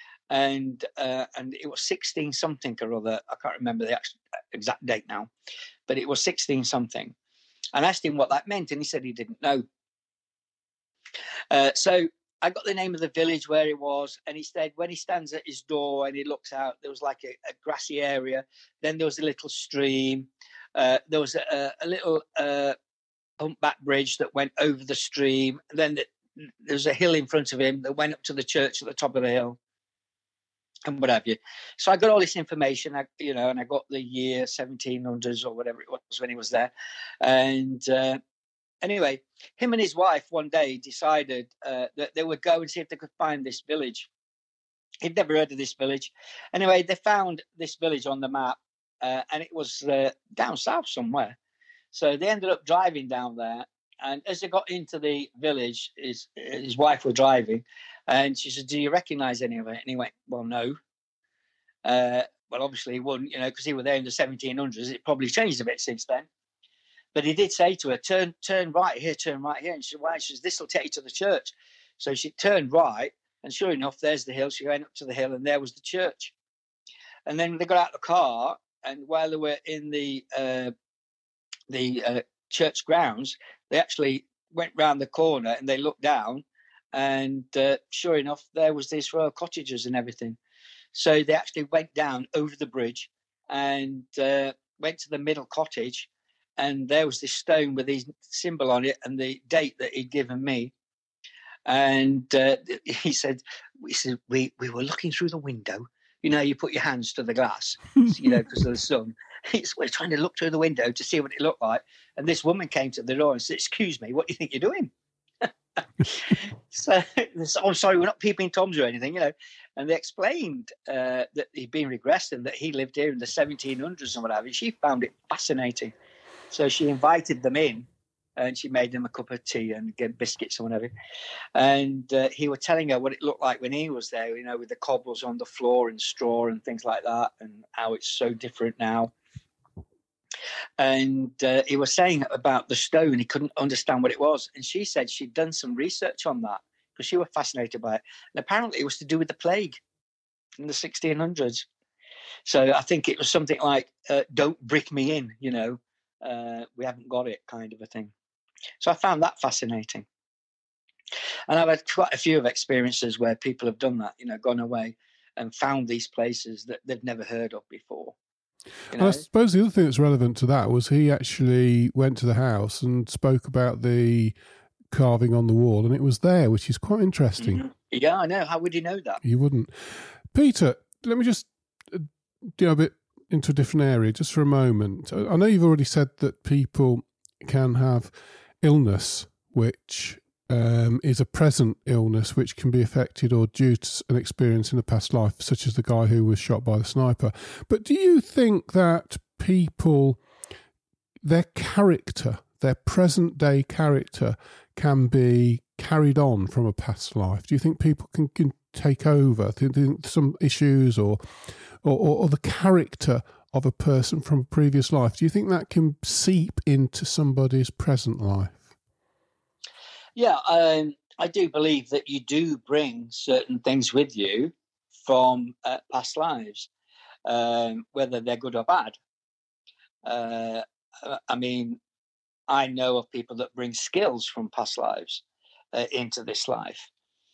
B: And uh, and it was sixteen something or other. I can't remember the exact date now, but it was sixteen something. And I asked him what that meant, and he said he didn't know. Uh, so I got the name of the village where he was, and he said when he stands at his door and he looks out, there was like a, a grassy area. Then there was a little stream. Uh, there was a, a little uh, humpback bridge that went over the stream. And then the, there was a hill in front of him that went up to the church at the top of the hill. And what have you. So I got all this information, I, you know, and I got the year seventeen hundreds or whatever it was when he was there. And uh, anyway, him and his wife one day decided uh, that they would go and see if they could find this village. He'd never heard of this village. Anyway, they found this village on the map, uh, and it was uh, down south somewhere. So they ended up driving down there. And as they got into the village, his, his wife was driving, and she said, do you recognise any of it? And he went, well, no. Uh, well, obviously he wouldn't, you know, because he was there in the seventeen hundreds. It probably changed a bit since then. But he did say to her, turn turn right here, turn right here. And she said, why? She says, this will take you to the church. So she turned right, and sure enough, there's the hill. She went up to the hill, and there was the church. And then they got out of the car, and while they were in the uh, the uh, church grounds, they actually went round the corner and they looked down, and uh, sure enough, there was these royal cottages and everything. So they actually went down over the bridge and uh, went to the middle cottage, and there was this stone with his symbol on it and the date that he'd given me. And uh, he said, "We said we we were looking through the window. You know, you put your hands to the glass, you know, because of the sun. He's, we're trying to look through the window to see what it looked like. And this woman came to the door and said, excuse me, what do you think you're doing? So, oh, sorry, we're not peeping Toms or anything, you know. And they explained uh, that he'd been regressed and that he lived here in the seventeen hundreds and what have you. She found it fascinating. So she invited them in and she made them a cup of tea and get biscuits or whatever. And uh, he was telling her what it looked like when he was there, you know, with the cobbles on the floor and straw and things like that, and how it's so different now. And uh, he was saying about the stone, he couldn't understand what it was. And she said she'd done some research on that because she was fascinated by it. And apparently it was to do with the plague in the sixteen hundreds. So I think it was something like, uh, don't brick me in, you know, uh, we haven't got it kind of a thing. So I found that fascinating. And I've had quite a few of experiences where people have done that, you know, gone away and found these places that they've never heard of before. You know?
A: I suppose the other thing that's relevant to that was he actually went to the house and spoke about the carving on the wall, and it was there, which is quite interesting.
B: Mm-hmm. Yeah, I know. How would you know that?
A: You wouldn't. Peter, let me just uh, go a bit into a different area just for a moment. I know you've already said that people can have illness, which um, is a present illness, which can be affected or due to an experience in a past life, such as the guy who was shot by the sniper. But do you think that people, their character, their present day character, can be carried on from a past life? Do you think people can, can take over? Do you think some issues or, or or the character of a person from a previous life, do you think that can seep into somebody's present life?
B: Yeah, um, I do believe that you do bring certain things with you from uh, past lives, um, whether they're good or bad. Uh, I mean, I know of people that bring skills from past lives uh, into this life.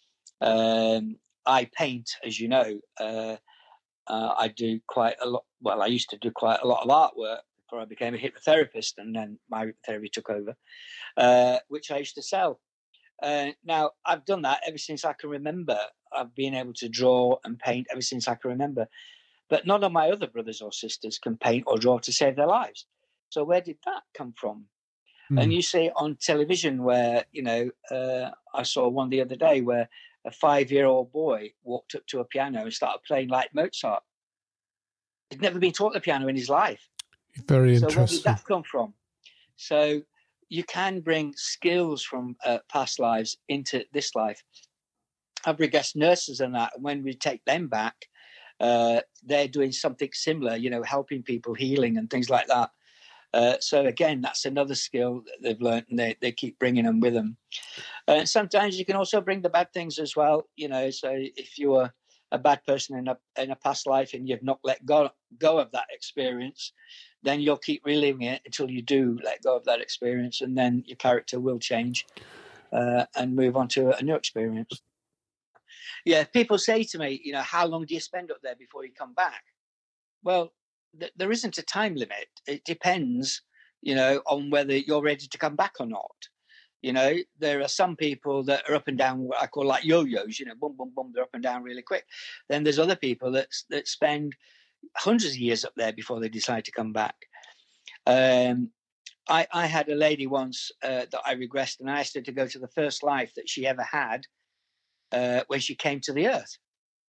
B: Um, I paint, as you know. Uh, uh, I do quite a lot. Well, I used to do quite a lot of artwork before I became a hypnotherapist, and then my hypnotherapy took over, uh, which I used to sell. Uh, now, I've done that ever since I can remember. I've been able to draw and paint ever since I can remember. But none of my other brothers or sisters can paint or draw to save their lives. So where did that come from? Mm. And you see on television where, you know, uh, I saw one the other day where a five-year-old boy walked up to a piano and started playing like Mozart. He'd never been taught the piano in his life.
A: Very
B: so
A: interesting.
B: So where did that come from? So you can bring skills from uh, past lives into this life. I've regressed nurses and that, and when we take them back, uh, they're doing something similar, you know, helping people, healing and things like that. Uh, so again, that's another skill that they've learned, and they, they keep bringing them with them. Uh, sometimes you can also bring the bad things as well, you know. So if you were a bad person in a in a past life and you've not let go go of that experience, then you'll keep reliving it until you do let go of that experience, and then your character will change uh, and move on to a new experience. Yeah, people say to me, you know, how long do you spend up there before you come back? Well, th- there isn't a time limit. It depends, you know, on whether you're ready to come back or not. You know, there are some people that are up and down, what I call like yo-yos, you know, boom, boom, boom, they're up and down really quick. Then there's other people that that spend hundreds of years up there before they decide to come back. Um, I, I had a lady once uh, that I regressed, and I asked her to go to the first life that she ever had uh, when she came to the earth.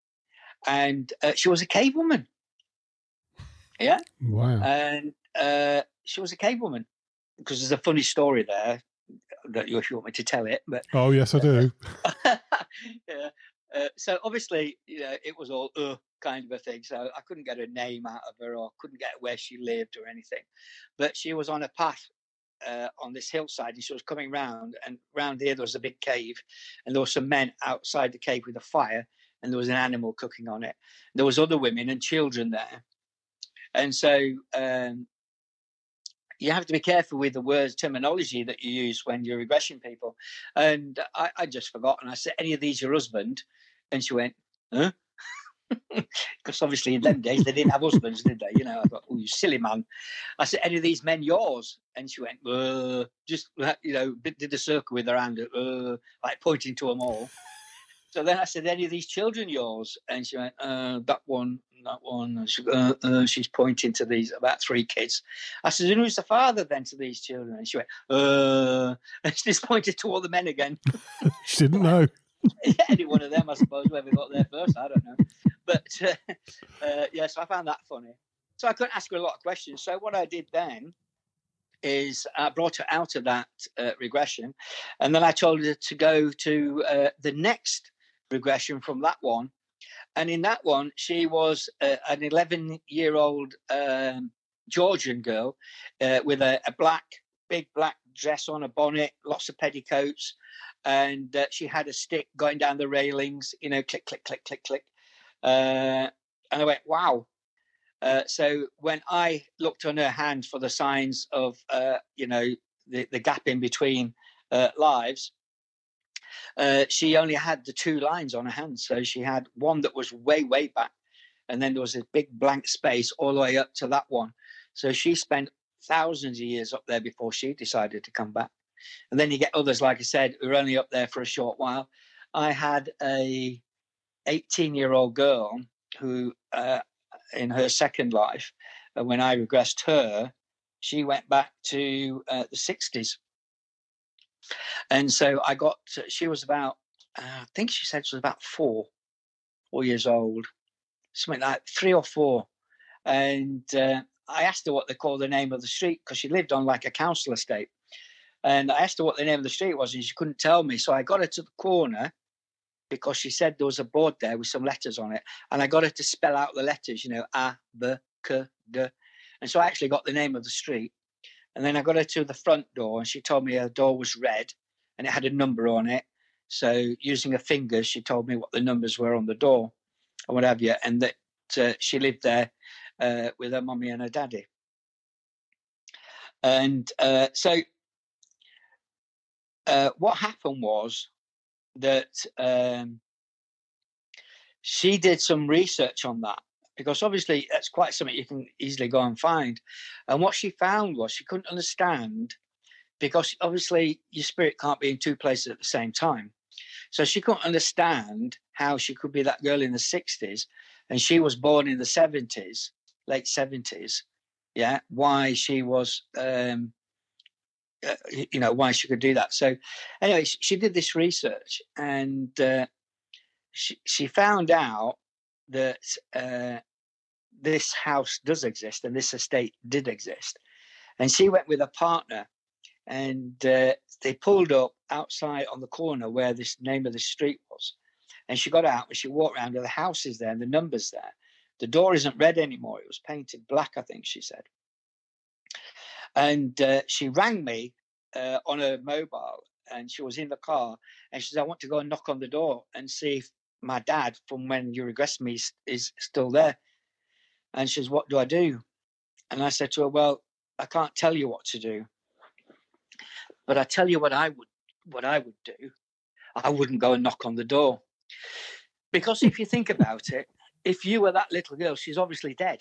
B: And uh, she was a cave woman. Yeah.
A: Wow.
B: And uh, she was a cave woman, because there's a funny story there that you, if you want me to tell it. But
A: oh, yes, I do.
B: yeah. Uh, so obviously, you know, it was all uh, kind of a thing. So I couldn't get a name out of her, or couldn't get where she lived or anything. But she was on a path uh, on this hillside, and she was coming round. And round here there was a big cave, and there were some men outside the cave with a fire, and there was an animal cooking on it. There was other women and children there, and so um, you have to be careful with the words, terminology that you use when you're regression people. And I, I just forgot, and I said, "Any of these your husband?" And she went, "Huh?" Because obviously in them days they didn't have husbands, did they? You know, I thought, "Oh, you silly man." I said, "Any of these men yours?" And she went, uh, just, you know, did a circle with her hand, uh, like pointing to them all. So then I said, any of these children yours? And she went, uh, that one, that one. And she, uh, uh, she's pointing to these, about three kids. I said, and who's the father then to these children? And she went, uh, and she just pointed to all the men again.
A: She didn't know.
B: Yeah, any one of them, I suppose, whoever got there first, I don't know. But, uh, uh, yeah, so I found that funny. So I couldn't ask her a lot of questions. So what I did then is I brought her out of that uh, regression. And then I told her to go to uh, the next regression from that one. And in that one, she was uh, an eleven-year-old um, Georgian girl uh, with a, a black, big black dress on, a bonnet, lots of petticoats. And uh, she had a stick going down the railings, you know, click, click, click, click, click. Uh, and I went, wow. Uh, so when I looked on her hand for the signs of, uh, you know, the, the gap in between uh, lives, uh, she only had the two lines on her hand. So she had one that was way, way back. And then there was a big blank space all the way up to that one. So she spent thousands of years up there before she decided to come back. And then you get others, like I said, who are only up there for a short while. I had a eighteen-year-old girl who... Uh, in her second life, uh, when I regressed her, she went back to uh, the sixties. And so I got, uh, she was about, uh, I think she said she was about four, four years old, something like three or four. And uh, I asked her what they call the name of the street, because she lived on like a council estate. And I asked her what the name of the street was, and she couldn't tell me. So I got her to the corner, because she said there was a board there with some letters on it. And I got her to spell out the letters, you know, A, B, K, D. And so I actually got the name of the street. And then I got her to the front door, and she told me her door was red and it had a number on it. So using her fingers, she told me what the numbers were on the door or what have you. And that uh, she lived there uh, with her mummy and her daddy. And uh, so uh, what happened was, that um, she did some research on that, because obviously that's quite something you can easily go and find. And what she found was she couldn't understand, because obviously your spirit can't be in two places at the same time. So she couldn't understand how she could be that girl in the sixties and she was born in the seventies, late seventies. Yeah, why she was... Um, Uh, you know, why she could do that. So anyway, she, she did this research, and uh, she, she found out that uh, this house does exist and this estate did exist. And she went with a partner, and uh, they pulled up outside on the corner where this name of the street was. And she got out and she walked around, and the house is there and the number's there. The door isn't red anymore. It was painted black, I think she said. And uh, she rang me uh, on her mobile, and she was in the car, and she said, I want to go and knock on the door and see if my dad from when you regressed me is, is still there. And she says, what do I do? And I said to her, well, I can't tell you what to do, but I tell you what I would, what I would do. I wouldn't go and knock on the door, because if you think about it, if you were that little girl, she's obviously dead.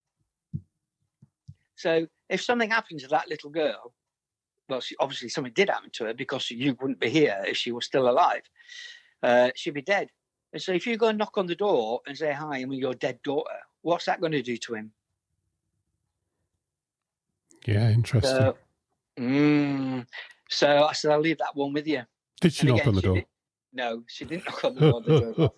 B: So if something happened to that little girl, well, she, obviously something did happen to her, because you wouldn't be here if she was still alive. Uh, she'd be dead. And so if you go and knock on the door and say, hi, I'm your dead daughter, what's that going to do to him?
A: Yeah, interesting.
B: So, mm, so I said, I'll leave that one with you.
A: Did she
B: and
A: knock
B: again,
A: on the
B: she
A: door?
B: Did, no, she didn't knock on the door. The door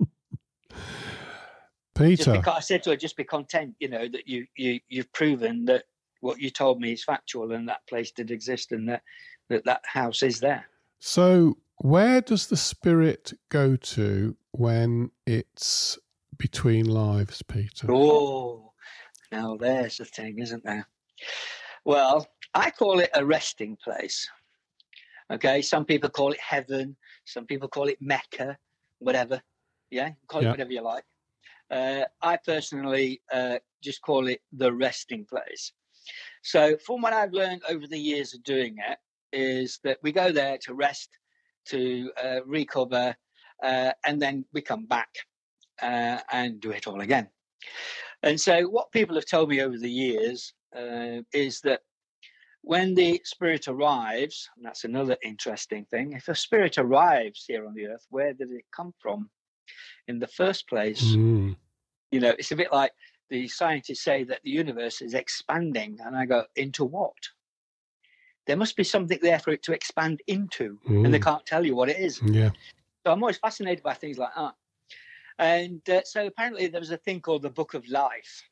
A: Peter.
B: Just because I said to her, just be content, you know, that you, you, you've proven that what you told me is factual, and that place did exist, and that that, that house is there.
A: So where does the spirit go to when it's between lives, Peter?
B: Oh, now there's the thing, isn't there? Well, I call it a resting place. Okay, some people call it heaven, some people call it Mecca, whatever. Yeah, call it
A: yeah.
B: whatever you like. Uh, I personally uh, just call it the resting place. So from what I've learned over the years of doing it is that we go there to rest, to uh, recover, uh, and then we come back uh, and do it all again. And so what people have told me over the years uh, is that when the spirit arrives, and that's another interesting thing, if a spirit arrives here on the earth, where did it come from in the first place?
A: Mm.
B: You know, it's a bit like the scientists say that the universe is expanding, and I go, into what? There must be something there for it to expand into,
A: mm.
B: and they can't tell you what it is.
A: Yeah.
B: So I'm always fascinated by things like that. And uh, so apparently there was a thing called the Book of Life.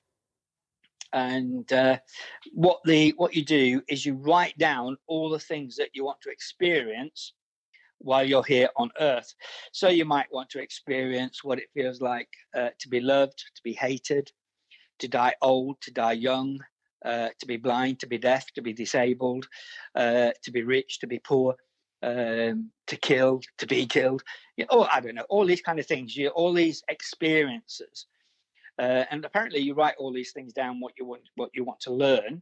B: And uh, what the what you do is you write down all the things that you want to experience while you're here on earth. So you might want to experience what it feels like uh, to be loved, to be hated, to die old, to die young, uh, to be blind, to be deaf, to be disabled, uh, to be rich, to be poor, um, to kill, to be killed. You know, oh, I don't know, all these kind of things, you, all these experiences. Uh, and apparently you write all these things down, what you want, what you want to learn.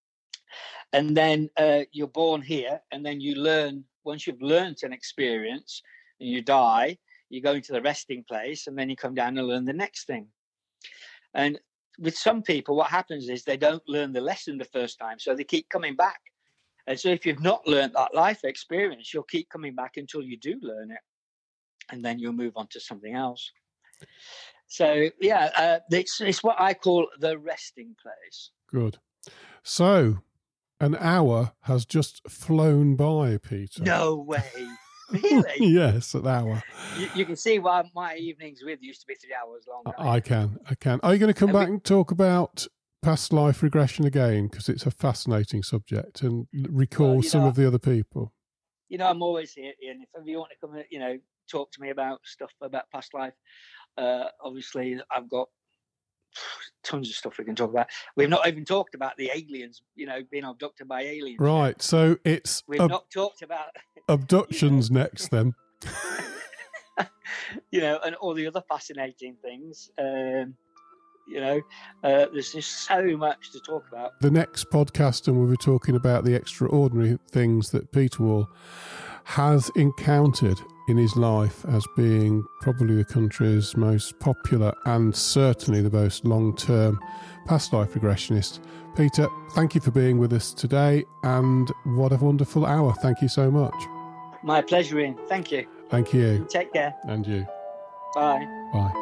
B: And then uh, you're born here, and then you learn. Once you've learned an experience and you die, you go into the resting place, and then you come down and learn the next thing. And with some people, what happens is they don't learn the lesson the first time, so they keep coming back. And so if you've not learned that life experience, you'll keep coming back until you do learn it, and then you'll move on to something else. So, yeah, uh, it's, it's what I call the resting place.
A: Good. So, an hour has just flown by, Peter.
B: No way. Really?
A: Yes, an hour.
B: You, you can see why my evenings with used to be three hours long. Right?
A: I can, I can. Are you going to come and back we, and talk about past life regression again? Because it's a fascinating subject, and recall well, some know, of the other people.
B: You know, I'm always here, Ian. If ever you want to come, you know, talk to me about stuff about past life, uh, obviously I've got tons of stuff we can talk about. We've not even talked about the aliens, you know, being abducted by aliens.
A: Right, so it's...
B: We've ab- not talked about...
A: abductions
B: you know.
A: Next, then.
B: You know, and all the other fascinating things. Um, you know, uh, there's just so much to talk about.
A: The next podcast, and we'll be talking about the extraordinary things that Peter Wall has encountered in his life as being probably the country's most popular and certainly the most long-term past life regressionist. Peter, thank you for being with us today, and what a wonderful hour. Thank you so much.
B: My pleasure, Ian. Thank you.
A: Thank you.
B: Take care.
A: And you.
B: Bye.
A: Bye.